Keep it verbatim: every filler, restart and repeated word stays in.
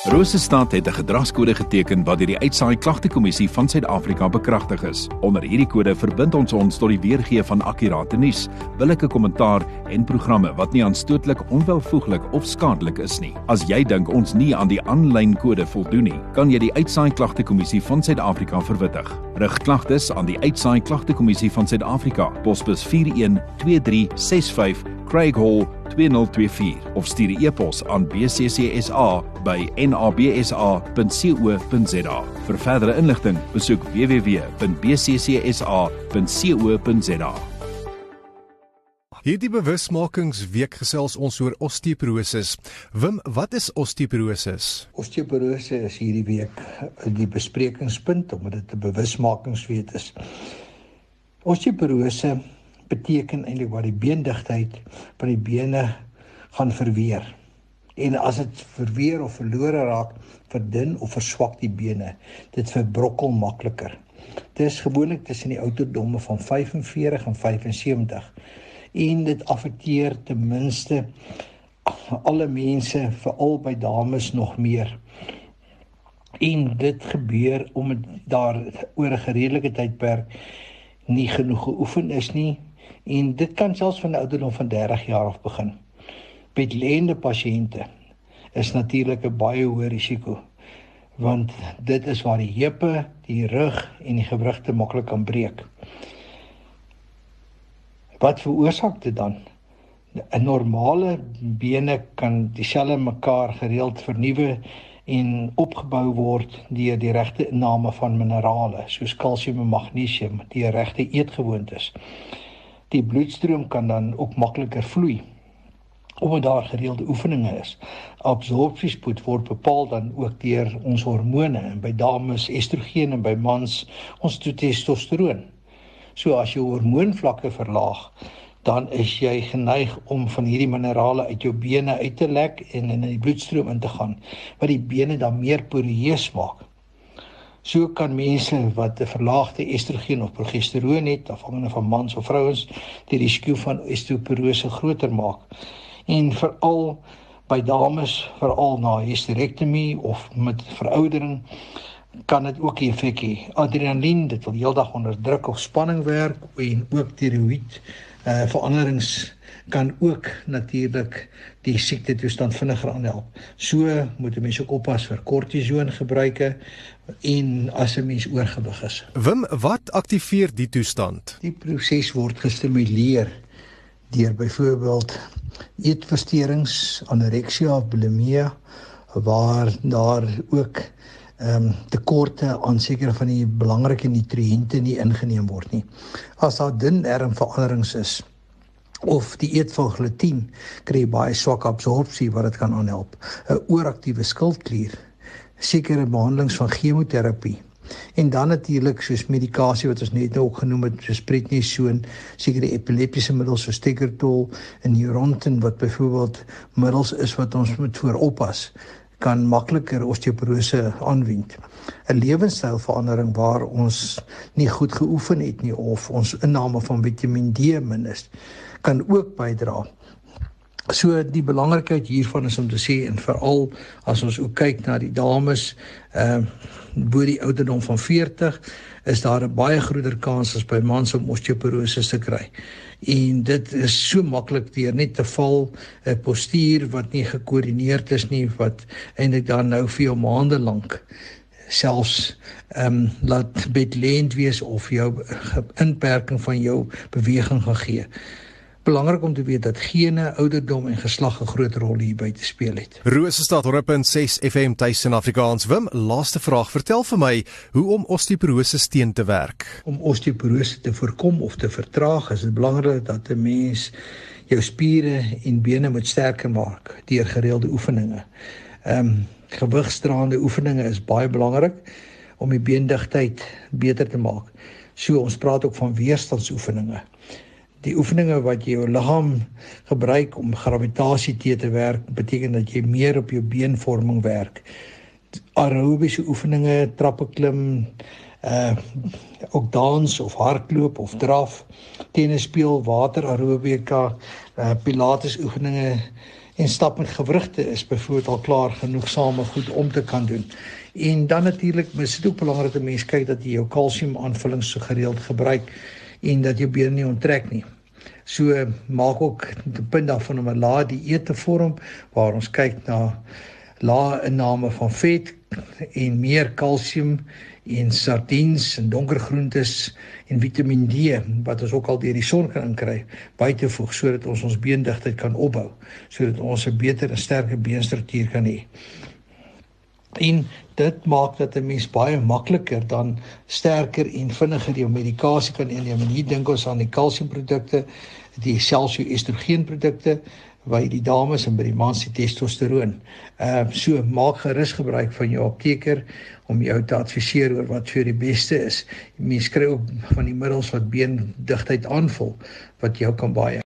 Rosestad het 'n gedragskode geteken wat deur die Uitsaai Klagtekommissie van Suid-Afrika bekragtig is. Onder hierdie kode verbind ons ons tot die weergee van akkurate nuus, billike kommentaar en programme wat nie aanstootlik, onwelvoeglik of skadelik is nie. As jy dink ons nie aan die aanlyn kode voldoen nie, kan jy die Uitsaai Klagtekommissie van Suid-Afrika verwittig. Rig klagtes aan die Uitsaai Klagtekommissie van Suid-Afrika, posbus vier een twee drie ses vyf, Craig Hall twee nul twee vier of stuur 'n e-pos aan b c c s a by n a b s a punt co punt z a. Vir verdere inligting, besoek w w w punt b c c s a punt co punt z a. Hierdie bewusmakingsweek gesels ons oor osteoporose. Wim, wat is osteoporose? Osteoporose is hierdie week die besprekingspunt, omdat dit 'n bewusmakingsweek is. Osteoporose beteken eintlik waar die beendigtheid van die bene gaan verweer. En as dit verweer of verlore raak, verdun of verswak die bene. Dit verbrokkel makliker. Dit is gewoonlik tussen die ouderdomme van vyf en veertig en vyf en sewentig. En dit affekteer ten minste alle mense, veral by dames nog meer. En dit gebeur omdat daar oor 'n redelike tydperk nie genoeg geoefen is nie. En dit kan selfs van 'n ouderdom van dertig jaar af begin. Bedlende pasiënte is natuurlik 'n baie hoë risiko, want dit is waar die heupe, die rug en die gewrigte maklik kan breek. Wat veroorsaak dit dan? 'n Normale bene kan dieselfde mekaar gereeld vernuwe en opgebou word deur die regte inname van minerale, soos kalsium en magnesium, die regte eetgewoontes. Die bloedstroom kan dan ook makliker vloei, omdat daar gereelde oefeninge is. Absorpsiespoed word bepaal dan ook deur ons hormone, en by dames estrogen en by mans ons testosteroon. So as jou hormoonvlakke verlaag, dan is jy geneig om van hierdie minerale uit jou bene uit te lek en in die bloedstroom in te gaan, wat die bene dan meer poreus maak. So kan mense wat 'n verlaagde estrogen of progesteroon het, afhangende van mans of vrouens, die risiko van osteoporose groter maak. En veral by dames, veral na hysterektomie of met veroudering, kan dit ook 'n effek hê. Adrenalien, dit wil heeldag onder druk of spanning werk, en ook tiroïed uh, veranderings kan ook natuurlik die siektetoestand vinniger aanhelp. So moet 'n mens ook oppas vir kortison gebruike en as 'n mens oorgewig is. Wim, wat aktiveer die toestand? Die proses word gestimuleer deur byvoorbeeld eetversteurings, anoreksia of bulimia, waar daar ook um, tekorte aan sekere van die belangrike nutriënte nie ingeneem word nie. As daar dun darmveranderings is, of die eet van glutien, kry jy baie swak absorpsie wat dit kan aanhelp. 'n Ooraktiewe skildklier, sekere behandelings van chemoterapie, en dan natuurlik soos medikasie wat ons net nou ook genoem het, soos prednison, sekere epileptiese middels soos Tegretol en Neurontin, wat byvoorbeeld middels is wat ons moet voor oppas, kan makliker osteoporose aanwend. 'n Lewenstylverandering waar ons nie goed geoefen het nie, of ons inname van Vitamiin D min is, kan ook bydra. So die belangrikheid hiervan is om te sê, en veral as ons ook kyk na die dames uh, bo die ouderdom van veertig, is daar 'n baie groter kans as by mans om osteoporose te kry. En dit is so maklik deur net te val, 'n postuur wat nie gekoördineerd is nie, wat eintlik dan nou vir jou maande lank selfs um, laat bedlend wees of jou inperking van jou beweging gaan gee. Belangrik om te weet dat gene, ouderdom en geslag 'n groot rol hierby te speel het. Rosestad honderd punt ses F M tuis in Afrikaans. Wim, laaste vraag. Vertel vir my hoe om osteoporose teen te werk. Om osteoporose te voorkom of te vertraag, is dit belangrik dat 'n mens jou spiere en bene moet sterker maak deur gereelde oefeninge. Ehm um, gewigdraande oefeninge is baie belangrik om die beendigtheid beter te maak. So ons praat ook van weerstandsoefeninge. Die oefeninge wat jy jou liggaam gebruik om gravitasie te te werk, beteken dat jy meer op jou beenvorming werk. Aerobiese oefeninge, trappe klim, uh, ook dans of hardloop of draf, tennis speel, water aerobika, uh, pilates oefeninge en stap met gewrigte is byvoorbeeld al klaar genoegsame goed om te kan doen. En dan natuurlik, is dit ook belangrik dat mense kyk dat jy jou kalsium aanvullings so gereeld gebruik en dat jou bene nie onttrek nie. So maak ook die punt daarvan om 'n lae dieet te vorm waar ons kyk na lae inname van vet en meer kalsium en sardiens en donker groentes en Vitamiin D wat ons ook al deur die son kan inkry, by te voeg sodat ons ons beendigtheid kan opbou, sodat ons 'n beter en sterker beenstruktuur kan hê. En dit maak dat 'n mens baie makliker dan sterker en vinniger jou medikasie kan inneem. En hier dink ons aan die kalsiumprodukte, die selfs jou estrogenprodukte, by die dames en by die mans die testosteroon. Uh, so maak gerus gebruik van jou apteker om jou te adviseer oor wat vir die beste is. Mens kry ook van die middels wat beendigtheid aanvul, wat jou kan baie